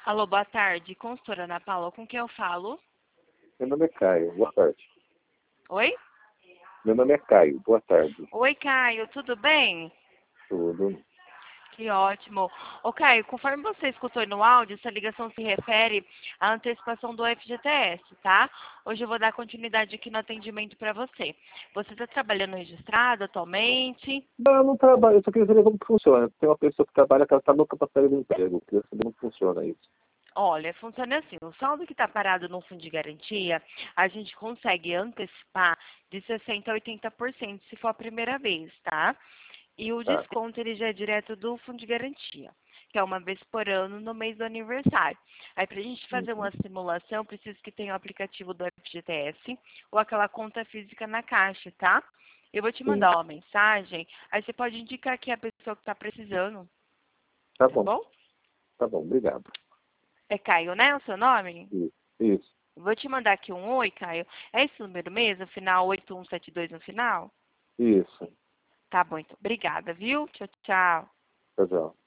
Alô, boa tarde. Consultora Ana Paula, com quem eu falo? Meu nome é Caio, boa tarde. Oi? Meu nome é Caio, boa tarde. Oi, Caio, tudo bem? Tudo. Que ótimo. Ô, Caio, conforme você escutou aí no áudio, essa ligação se refere à antecipação do FGTS, tá? Hoje eu vou dar continuidade aqui no atendimento para você. Você está trabalhando registrado atualmente? Não, eu não trabalho, eu só queria saber como que funciona. Tem uma pessoa que trabalha que ela está louca para sair do emprego. Eu queria saber como funciona isso. Olha, funciona assim, o saldo que está parado no fundo de garantia, a gente consegue antecipar de 60% a 80% se for a primeira vez, tá? E o Tá. desconto ele já é direto do fundo de garantia, que é uma vez por ano no mês do aniversário. Aí para a gente fazer Uhum. uma simulação, preciso que tenha o aplicativo do FGTS ou aquela conta física na caixa, tá? Eu vou te Sim. mandar uma mensagem, aí você pode indicar aqui a pessoa que está precisando, Tá tá bom, bom? tá bom, obrigado. É Caio, né, o seu nome? Isso. Isso. Vou te mandar aqui um oi, Caio. É esse número mesmo, final 8172 no final? Isso. Tá bom, então. Obrigada, viu? Tchau, tchau. Tchau, tchau.